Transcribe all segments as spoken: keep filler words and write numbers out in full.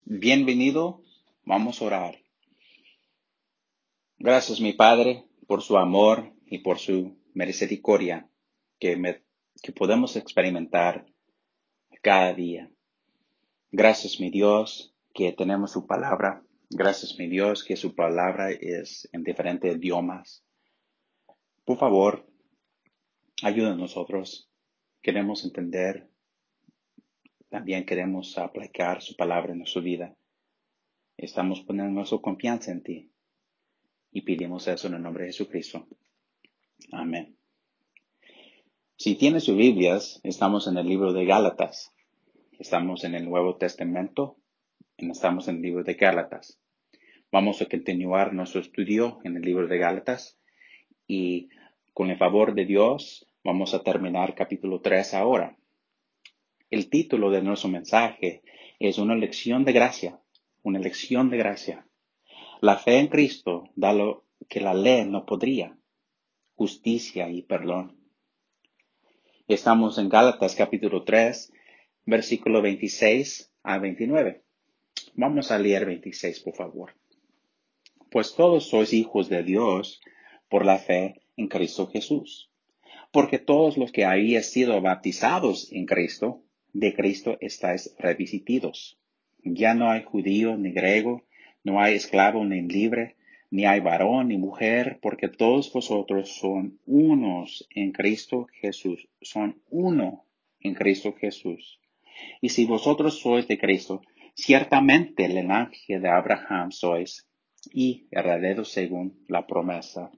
Bienvenido, vamos a orar. Gracias, mi Padre, por su amor y por su misericordia que, me- que podemos experimentar cada día. Gracias, mi Dios, que tenemos su palabra. Gracias, mi Dios, que su palabra es en diferentes idiomas. Por favor, ayuda a nosotros. Queremos entender, también queremos aplicar su palabra en nuestra vida. Estamos poniendo nuestra confianza en ti y pedimos eso en el nombre de Jesucristo. Amén. Si tienes sus Biblias, estamos en el libro de Gálatas. Estamos en el Nuevo Testamento y estamos en el libro de Gálatas. Vamos a continuar nuestro estudio en el libro de Gálatas y con el favor de Dios vamos a terminar capítulo tres ahora. El título de nuestro mensaje es una lección de gracia, una lección de gracia. La fe en Cristo da lo que la ley no podría, justicia y perdón. Estamos en Gálatas capítulo tres, versículo veintiséis a veintinueve. Vamos a leer veintiséis, por favor. Pues todos sois hijos de Dios por la fe en Cristo Jesús. Porque todos los que habéis sido bautizados en Cristo, de Cristo estáis revestidos. Ya no hay judío ni griego, no hay esclavo ni libre, ni hay varón ni mujer, porque todos vosotros son unos en Cristo Jesús. Son uno en Cristo Jesús. Y si vosotros sois de Cristo, ciertamente el linaje de Abraham sois, y herederos según la promesa.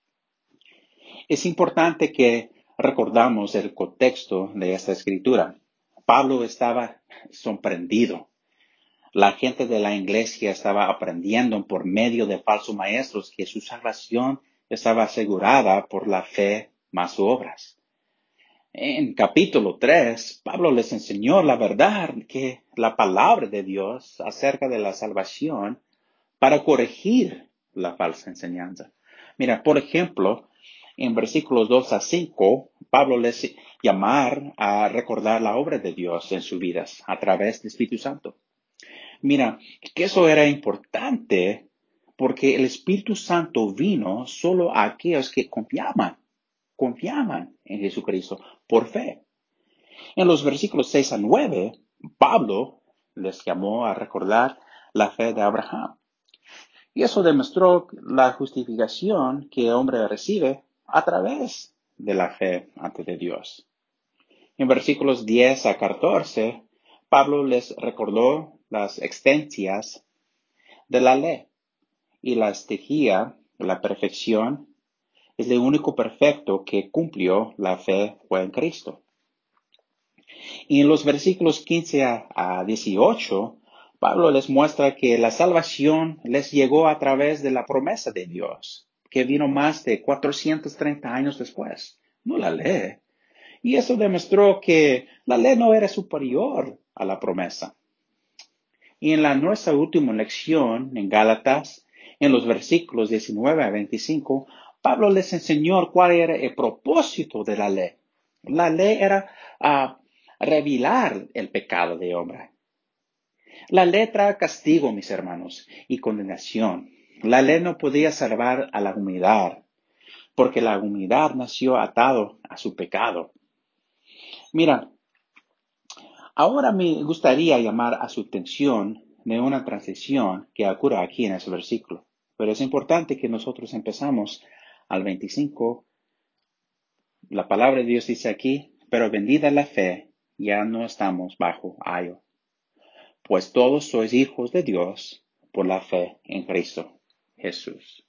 Es importante que recordamos el contexto de esta escritura. Pablo estaba sorprendido. La gente de la iglesia estaba aprendiendo por medio de falsos maestros que su salvación estaba asegurada por la fe más obras. En capítulo tres, Pablo les enseñó la verdad que la palabra de Dios acerca de la salvación para corregir la falsa enseñanza. Mira, por ejemplo, en versículos dos a cinco, Pablo les llamar a recordar la obra de Dios en sus vidas a través del Espíritu Santo. Mira, que eso era importante porque el Espíritu Santo vino solo a aquellos que confiaban, confiaban en Jesucristo por fe. En los versículos seis a nueve, Pablo les llamó a recordar la fe de Abraham. Y eso demostró la justificación que el hombre recibe a través de la fe ante de Dios. En versículos diez a catorce, Pablo les recordó las existencias de la ley y la estigía, la perfección, es el único perfecto que cumplió la fe fue en Cristo. Y en los versículos quince a dieciocho, Pablo les muestra que la salvación les llegó a través de la promesa de Dios, que vino más de cuatrocientos treinta años después, no la ley. Y eso demostró que la ley no era superior a la promesa. Y en la nuestra última lección, en Gálatas, en los versículos diecinueve a veinticinco, Pablo les enseñó cuál era el propósito de la ley. La ley era uh, revelar el pecado de hombre. La ley trae castigo, mis hermanos, y condenación. La ley no podía salvar a la humanidad, porque la humanidad nació atado a su pecado. Mira, ahora me gustaría llamar a su atención de una transición que ocurre aquí en ese versículo. Pero es importante que nosotros empezamos al veinticinco. La palabra de Dios dice aquí, pero bendita la fe, ya no estamos bajo ayo. Pues todos sois hijos de Dios por la fe en Cristo Jesús.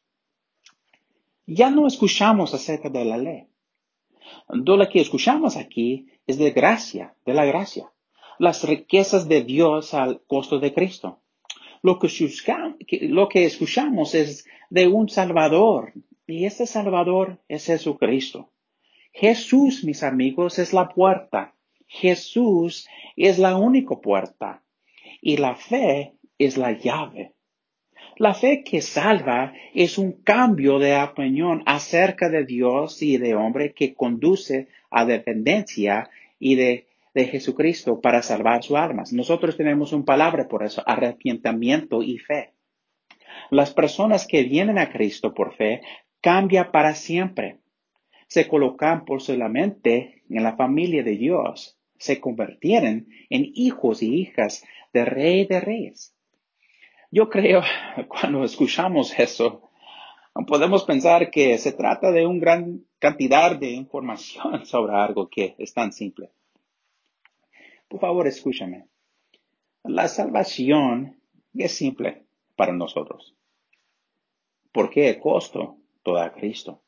Ya no escuchamos acerca de la ley. Lo que escuchamos aquí es de gracia, de la gracia. Las riquezas de Dios al costo de Cristo. Lo que, lo que escuchamos es de un Salvador. Y ese Salvador es Jesucristo. Jesús, mis amigos, es la puerta. Jesús es la única puerta. Y la fe es la llave. La fe que salva es un cambio de opinión acerca de Dios y de hombre que conduce a dependencia y de de Jesucristo para salvar sus almas. Nosotros tenemos una palabra por eso, arrepentimiento y fe. Las personas que vienen a Cristo por fe cambian para siempre. Se colocan por solamente en la familia de Dios. Se convirtieron en hijos y hijas de Rey de Reyes. Yo creo, cuando escuchamos eso, podemos pensar que se trata de una gran cantidad de información sobre algo que es tan simple. Por favor, escúchame. La salvación es simple para nosotros. ¿Por qué el costo? Todo a Cristo.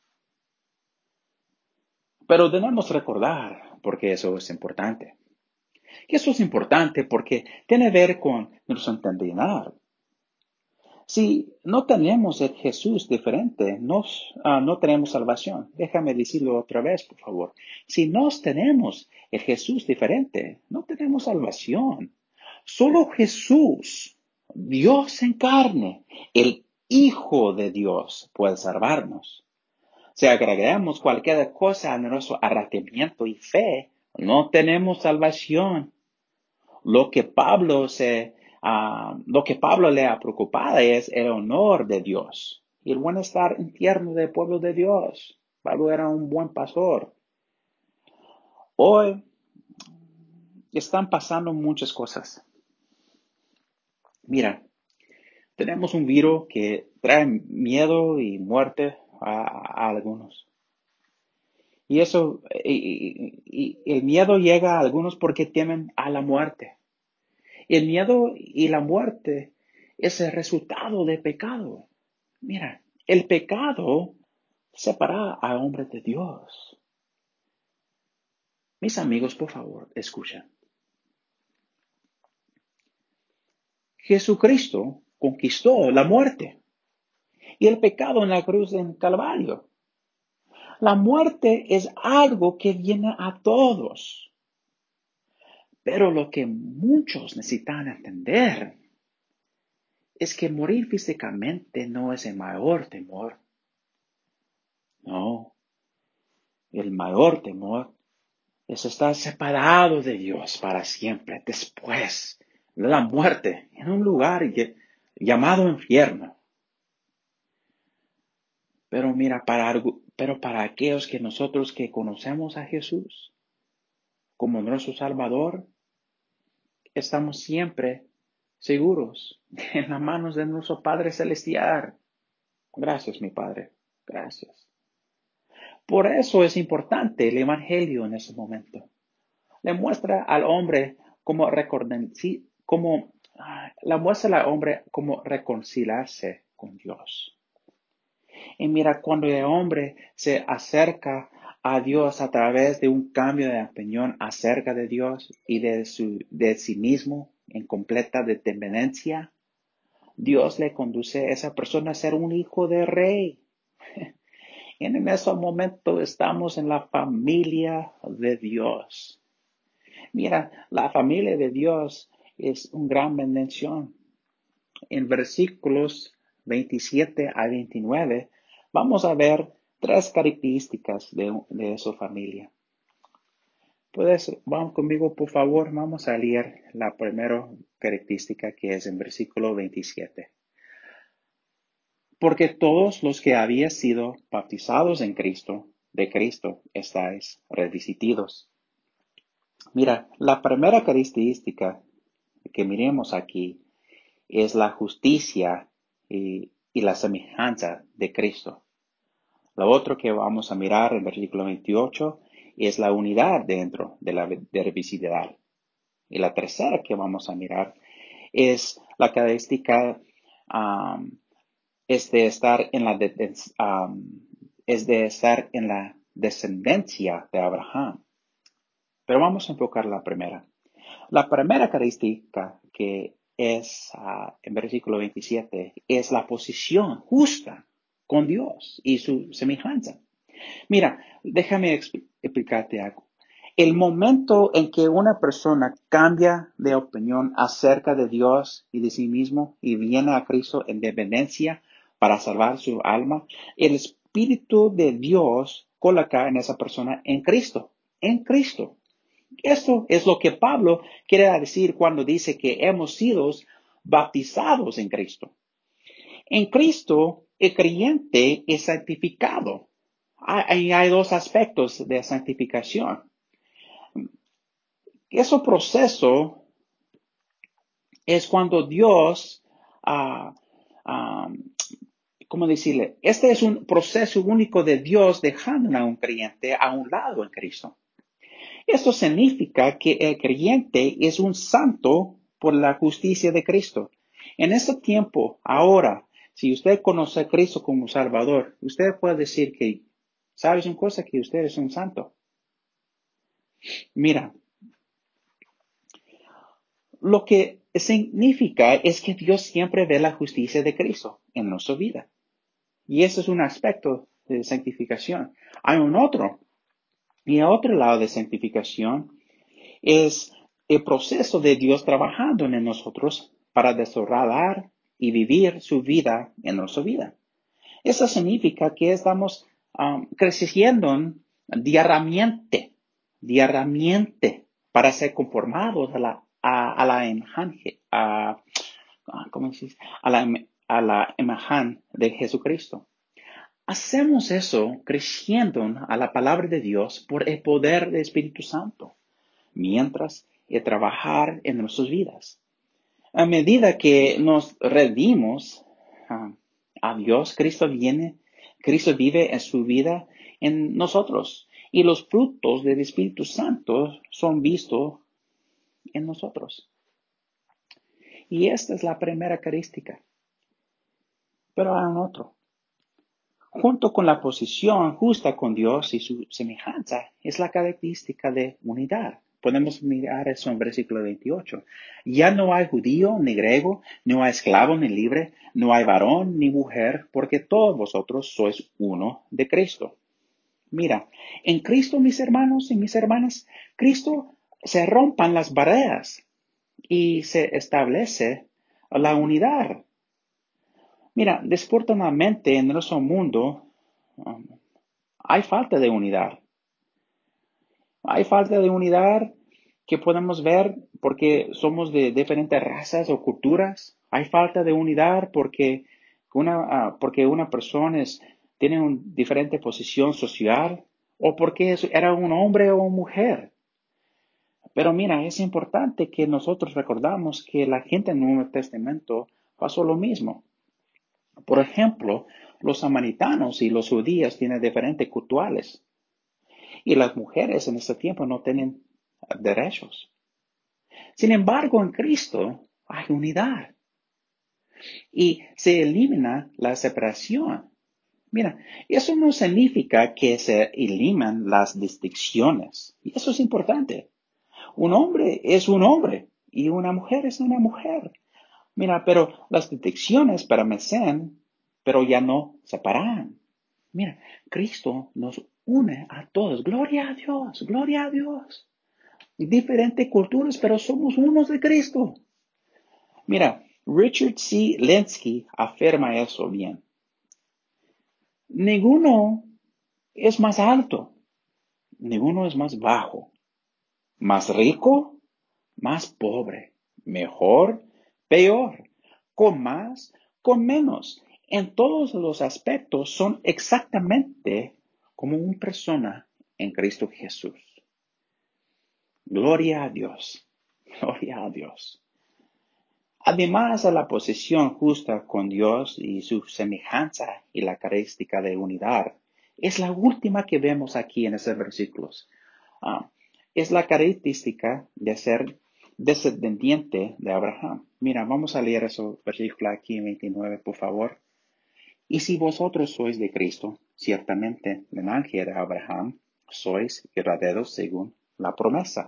Pero debemos recordar por qué eso es importante. Y eso es importante porque tiene que ver con nuestro entendimiento. Si no tenemos el Jesús diferente, nos, uh, no tenemos salvación. Déjame decirlo otra vez, por favor. Si no tenemos el Jesús diferente, no tenemos salvación. Solo Jesús, Dios en carne, el Hijo de Dios, puede salvarnos. Si agregamos cualquier cosa a nuestro arrepentimiento y fe, no tenemos salvación. Lo que Pablo se, uh, lo que Pablo le ha preocupado es el honor de Dios y el bienestar interno del pueblo de Dios. Pablo era un buen pastor. Hoy están pasando muchas cosas. Mira, tenemos un virus que trae miedo y muerte a, a algunos. Y eso, y, y, y el miedo llega a algunos porque temen a la muerte. El miedo y la muerte es el resultado del pecado. Mira, el pecado separa a hombres de Dios. Mis amigos, por favor, escuchen. Jesucristo conquistó la muerte y el pecado en la cruz en Calvario. La muerte es algo que viene a todos. Pero lo que muchos necesitan entender es que morir físicamente no es el mayor temor. No, el mayor temor es estar separado de Dios para siempre después de la muerte en un lugar llamado infierno. Pero mira, para, pero para aquellos que nosotros que conocemos a Jesús como nuestro Salvador, estamos siempre seguros en las manos de nuestro Padre Celestial. Gracias, mi Padre. Gracias. Por eso es importante el Evangelio en ese momento. Le muestra al hombre cómo reconciliarse, como, la muestra al hombre cómo reconciliarse con Dios. Y mira, cuando el hombre se acerca a Dios a través de un cambio de opinión acerca de Dios y de, su, de sí mismo en completa dependencia, Dios le conduce a esa persona a ser un hijo de rey. En ese momento estamos en la familia de Dios. Mira, la familia de Dios es una gran bendición. En versículos veintisiete a veintinueve vamos a ver tres características de, de su familia. Puedes, vamos conmigo, por favor, vamos a leer la primera característica que es en versículo veintisiete. Porque todos los que habéis sido bautizados en Cristo, de Cristo, estáis revestidos. Mira, la primera característica que miremos aquí es la justicia y, y la semejanza de Cristo. Lo otro que vamos a mirar en versículo veintiocho es la unidad dentro de la revesticidad. Y la tercera que vamos a mirar es la característica um, es de estar en la de, um, es de estar en la descendencia de Abraham. Pero vamos a enfocar la primera. La primera característica que es uh, en versículo veintisiete es la posición justa con Dios y su semejanza. Mira, déjame explicarte algo. El momento en que una persona cambia de opinión acerca de Dios y de sí mismo y viene a Cristo en dependencia para salvar su alma, el Espíritu de Dios coloca en esa persona en Cristo, en Cristo. Esto es lo que Pablo quiere decir cuando dice que hemos sido bautizados en Cristo. En Cristo, el creyente es santificado. Hay, hay dos aspectos de santificación. Ese proceso es cuando Dios, uh, um, ¿cómo decirle? Este es un proceso único de Dios dejando a un creyente a un lado en Cristo. Esto significa que el creyente es un santo por la justicia de Cristo. En este tiempo, ahora, si usted conoce a Cristo como Salvador, usted puede decir que, ¿sabes una cosa? Que usted es un santo. Mira, lo que significa es que Dios siempre ve la justicia de Cristo en nuestra vida. Y ese es un aspecto de santificación. Hay un otro. Y el otro lado de santificación es el proceso de Dios trabajando en nosotros para desarrollar y vivir su vida en nuestra vida. Eso significa que estamos um, creciendo diariamente, diariamente para ser conformados a la, a, a la imagen, a, ¿cómo se dice? A la, a la imagen de Jesucristo. Hacemos eso creciendo a la palabra de Dios por el poder del Espíritu Santo, mientras el trabajar en nuestras vidas. A medida que nos redimos uh, a Dios, Cristo viene, Cristo vive en su vida en nosotros y los frutos del Espíritu Santo son vistos en nosotros. Y esta es la primera característica. Pero hay un otro. Junto con la posición justa con Dios y su semejanza, es la característica de unidad. Podemos mirar eso en versículo veintiocho. Ya no hay judío ni griego, no hay esclavo ni libre, no hay varón ni mujer, porque todos vosotros sois uno de Cristo. Mira, en Cristo, mis hermanos y mis hermanas, Cristo se rompan las barreras y se establece la unidad. Mira, desafortunadamente en nuestro mundo um, hay falta de unidad. Hay falta de unidad que podemos ver porque somos de diferentes razas o culturas. Hay falta de unidad porque una, uh, porque una persona es, tiene una diferente posición social o porque era un hombre o una mujer. Pero mira, es importante que nosotros recordamos que la gente en el Nuevo Testamento pasó lo mismo. Por ejemplo, los samaritanos y los judíos tienen diferentes culturales. Y las mujeres en este tiempo no tienen derechos. Sin embargo, en Cristo hay unidad. Y se elimina la separación. Mira, eso no significa que se eliminan las distinciones. Y eso es importante. Un hombre es un hombre y una mujer es una mujer. Mira, pero las distinciones permanecen, pero ya no separan. Mira, Cristo nos une a todos. Gloria a Dios, gloria a Dios. Diferentes culturas, pero somos unos de Cristo. Mira, Richard C. Lenski afirma eso bien. Ninguno es más alto, ninguno es más bajo, más rico, más pobre, mejor, peor, con más, con menos. En todos los aspectos son exactamente como una persona en Cristo Jesús. Gloria a Dios, gloria a Dios. Además de la posición justa con Dios y su semejanza y la característica de unidad, es la última que vemos aquí en esos versículos. Uh, es la característica de ser descendiente de Abraham. Mira, vamos a leer ese versículo aquí en veintinueve, por favor. Y si vosotros sois de Cristo, ciertamente linaje de Abraham, sois herederos según la promesa.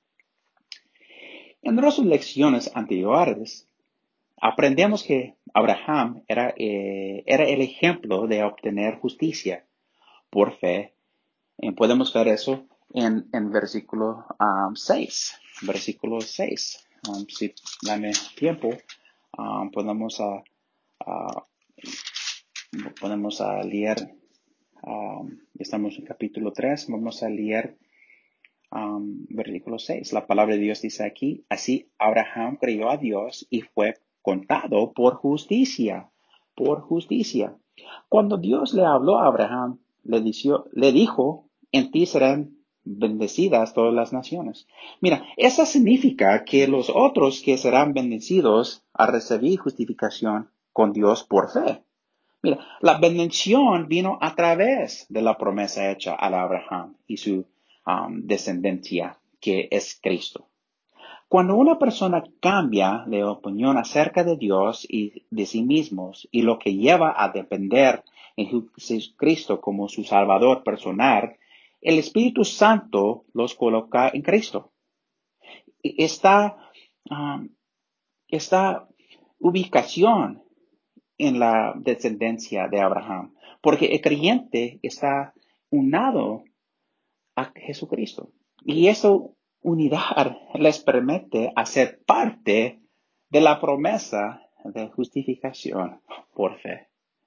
En nuestras lecciones anteriores, aprendemos que Abraham era, eh, era el ejemplo de obtener justicia por fe. Eh, podemos ver eso en, en versículo um, seis. Versículo seis. Um, si dame tiempo, um, podemos, uh, uh, podemos uh, leer, um, estamos en capítulo tres, vamos a leer Um, versículo seis, la palabra de Dios dice aquí, así Abraham creyó a Dios y fue contado por justicia, por justicia. Cuando Dios le habló a Abraham, le, dició, le dijo, en ti serán bendecidas todas las naciones. Mira, eso significa que los otros que serán bendecidos a recibir justificación con Dios por fe. Mira, la bendición vino a través de la promesa hecha a Abraham y su um, descendencia, que es Cristo. Cuando una persona cambia de opinión acerca de Dios y de sí mismos y lo que lleva a depender en Jesucristo como su Salvador personal, el Espíritu Santo los coloca en Cristo. Esta, um, esta ubicación en la descendencia de Abraham, porque el creyente está unado a Jesucristo. Y esa unidad les permite hacer parte de la promesa de justificación por fe.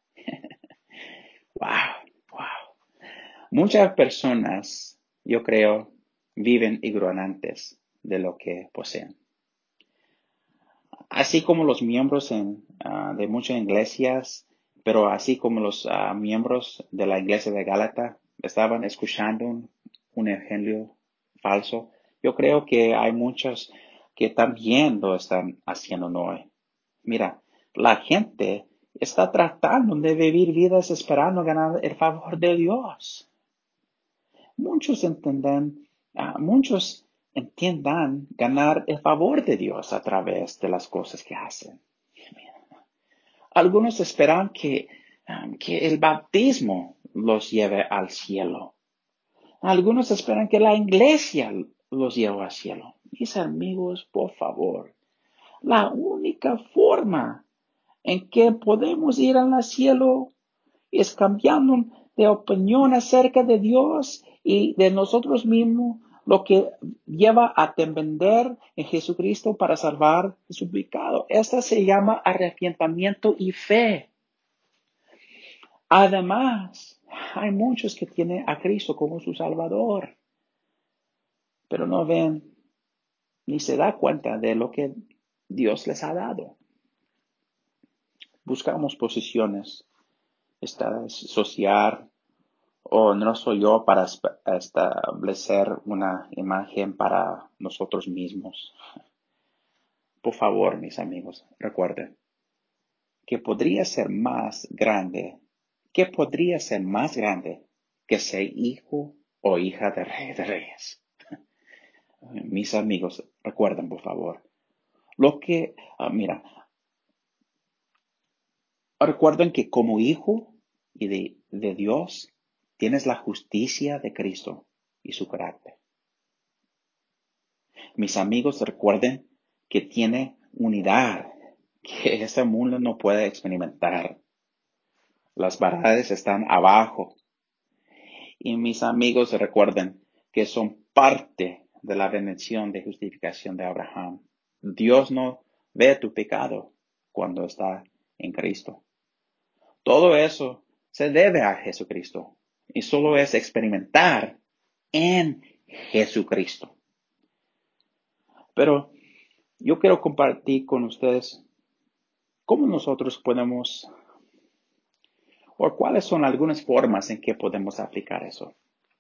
Wow, wow. Muchas personas, yo creo, viven ignorantes de lo que poseen. Así como los miembros en, uh, de muchas iglesias, pero así como los uh, miembros de la iglesia de Gálata estaban escuchando un, un evangelio falso, yo creo que hay muchos que también lo están haciendo hoy. Mira, la gente está tratando de vivir vidas esperando ganar el favor de Dios. Muchos entienden, uh, muchos entiendan ganar el favor de Dios a través de las cosas que hacen. Algunos esperan que, um, que el bautismo los lleve al cielo. Algunos esperan que la iglesia los lleve al cielo. Mis amigos, por favor, la única forma en que podemos ir al cielo es cambiando de opinión acerca de Dios y de nosotros mismos, lo que lleva a depender en Jesucristo para salvar su pecado. Esta se llama arrepentimiento y fe. Además, hay muchos que tienen a Cristo como su Salvador, pero no ven ni se da cuenta de lo que Dios les ha dado. Buscamos posiciones, social, o no soy yo para establecer una imagen para nosotros mismos. Por favor, mis amigos, recuerden que podría ser más grande, que podría ser más grande que ser hijo o hija de Rey de Reyes. Mis amigos, recuerden, por favor, lo que, uh, mira, recuerden que como hijo y de, de Dios, tienes la justicia de Cristo y su carácter. Mis amigos, recuerden que tiene unidad que este mundo no puede experimentar. Las verdades están abajo. Y mis amigos, recuerden que son parte de la bendición de justificación de Abraham. Dios no ve tu pecado cuando está en Cristo. Todo eso se debe a Jesucristo y solo es experimentar en Jesucristo. Pero yo quiero compartir con ustedes cómo nosotros podemos, o cuáles son algunas formas en que podemos aplicar eso.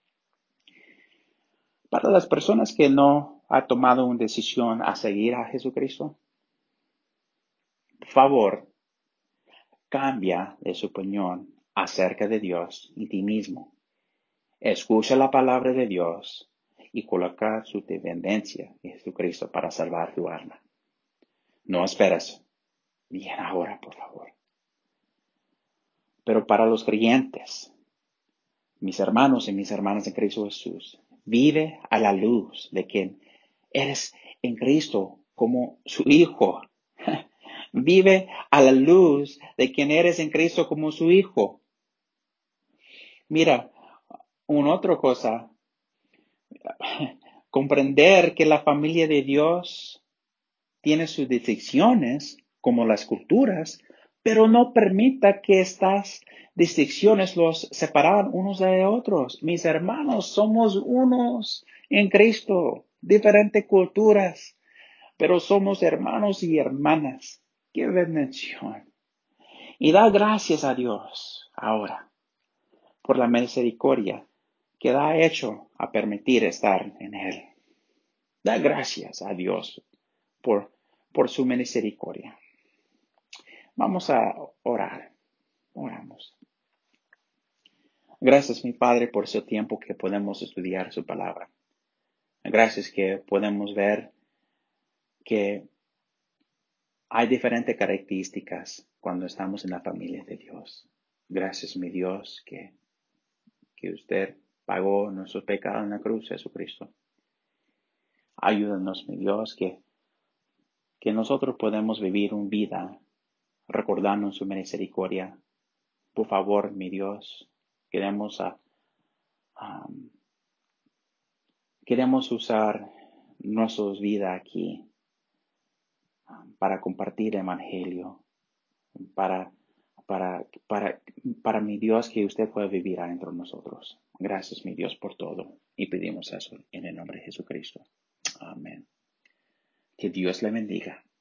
Para las personas que no han tomado una decisión a seguir a Jesucristo, por favor, cambia de su opinión acerca de Dios y ti mismo. Escucha la palabra de Dios y coloca su dependencia en Jesucristo para salvar tu alma. No esperes. Bien ahora, por favor. Pero para los creyentes, mis hermanos y mis hermanas en Cristo Jesús, vive a la luz de quien eres en Cristo como su hijo. Vive a la luz de quien eres en Cristo como su hijo. Mira, una otra cosa, comprender que la familia de Dios tiene sus distinciones, como las culturas, pero no permita que estas distinciones los separen unos de otros. Mis hermanos, somos unos en Cristo, diferentes culturas, pero somos hermanos y hermanas. ¡Qué bendición! Y da gracias a Dios ahora por la misericordia que da hecho a permitir estar en Él. Da gracias a Dios por, por su misericordia. Vamos a orar. Oramos. Gracias, mi Padre, por ese tiempo que podemos estudiar su palabra. Gracias que podemos ver que hay diferentes características cuando estamos en la familia de Dios. Gracias, mi Dios, que, que usted pagó nuestros pecados en la cruz, Jesucristo. Ayúdanos, mi Dios, que, que nosotros podemos vivir una vida recordando su misericordia. Por favor, mi Dios, queremos, a, um, queremos usar nuestras vidas aquí um, para compartir el Evangelio, para, para, para, para mi Dios que usted pueda vivir adentro de nosotros. Gracias, mi Dios, por todo. Y pedimos eso en el nombre de Jesucristo. Amén. Que Dios le bendiga.